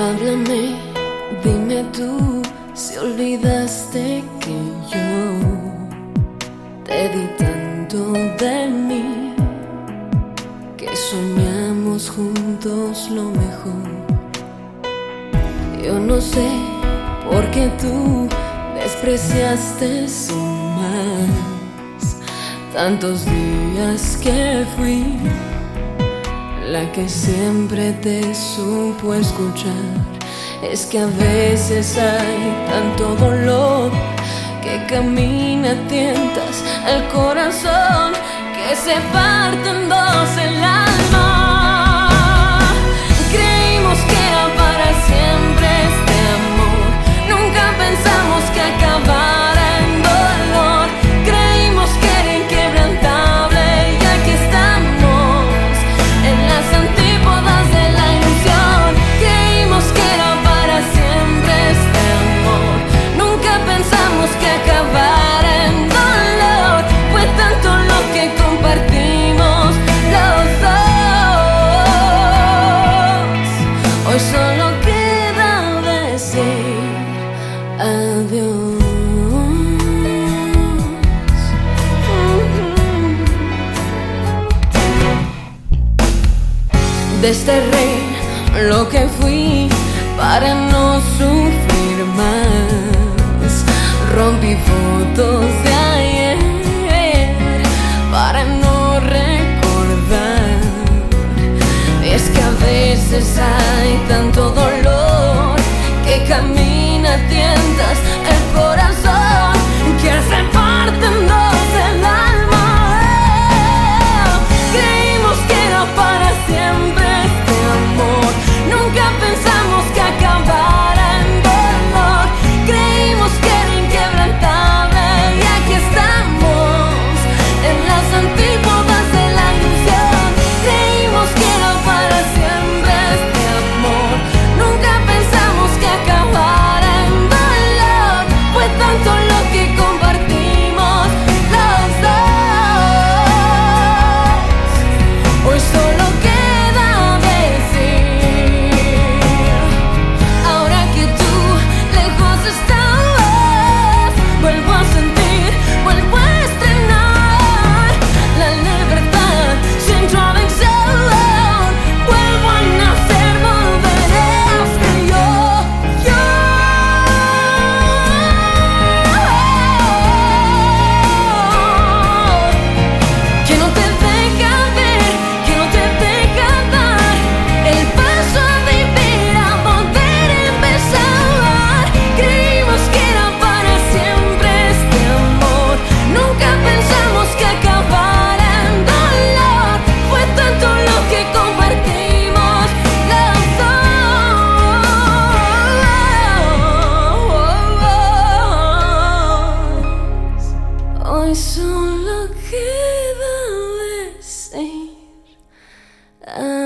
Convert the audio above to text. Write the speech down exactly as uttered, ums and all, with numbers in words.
Háblame, dime tú si olvidaste que yo te di tanto de mí, que soñamos juntos lo mejor. Yo no sé por qué tú despreciaste sin más tantos días que fui la que siempre te supo escuchar. Es que a veces hay tanto dolor que camina a tientas el corazón, que se parte en dos el alma. Creímos que era para siempre este amor, nunca pensamos que acabara en dolor. Creímos que era inquebrantable y aquí estamos en las antípodas de la ilusión. Creímos que era para siempre este amor, nunca pensamos que acabara en dolor. Fue tanto lo que compartimos los dos. Hoy solo queda decir adiós. Desterré lo que fui para no sufrir más. Rompí fotos de ayer para no recordar. Es que a veces hay tanto dolor que camina a tientas el corazón, que se parte en dos el alma. Creímos que era para siempre este amor, nunca pensamos que acabara en dolor. Creímos que era inquebrantable y aquí estamos en las antípodas de la ilusión. Creímos que era para siempre este amor, nunca pensamos que acabara en dolor. Fue tanto lo que compartimos los dos. Hoy solo queda decir, ahora que tú lejos estabas, vuelvo a sentir, vuelvo a estrenar la libertad sin convicción. Vuelvo a nacer, volveré a ser yo, yo. Que no te deja ver, que no te deja dar el paso a vivir, a volver a empezar. Creímos que era para siempre este amor, nunca pensamos que acabara en dolor. Fue tanto lo que compartimos los dos. Hoy solo queda decir